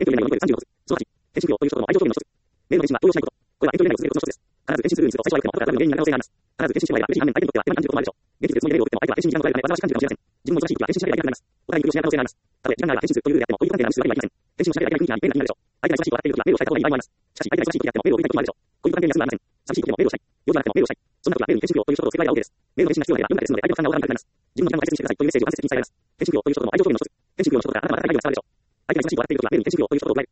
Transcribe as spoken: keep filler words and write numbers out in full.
遠距離恋愛のさんじゅうごつ。そのはち、返信不要という人との愛情表現の一つ。メールの返信は動揺しないこと。これは遠距離恋愛を続けるコツの一つです。必ず返信するにすると最初は良くても後からダメの原因になる可能性があります。必ず返信してもらえば嬉しい反面相手にとっては手間に感じることもあるでしょう。現実でそのメールを送っても相手は返信に時間をかけるため煩わしく感じるかもしれません。自分も忙しい時は返信しなければいけなくなります。お互いに苦労し合う可能性があります。たとえ時間があれば返信するというルールであっても、こういう関係が無視するわけにはいきません。返信をしなければいけない雰囲気が便利になるでしょう。相手が忙しいと笑っている時はメールをしたい方がいい場合もあります。しかし相手が忙しい時であってもメールを送りたい時もあるでしょう。こういう関係に休むはありません。寂しい時でもメールをしたい。用事がなくてもメールをしたい。そんな時はメールに返信不要という人と付け加え合うわけです。メールの返信が必要なら読むだけですので相手の負担が大きくなります。自分の時間を大切にしてくださいというメッセージを間接的に伝えられます。返信不要という人との愛情表現の一つ。返信不要の人とがあなたの間違いを伝わるでしょう。相手が忙しいと笑っている時はメールに返信不要という人と加える。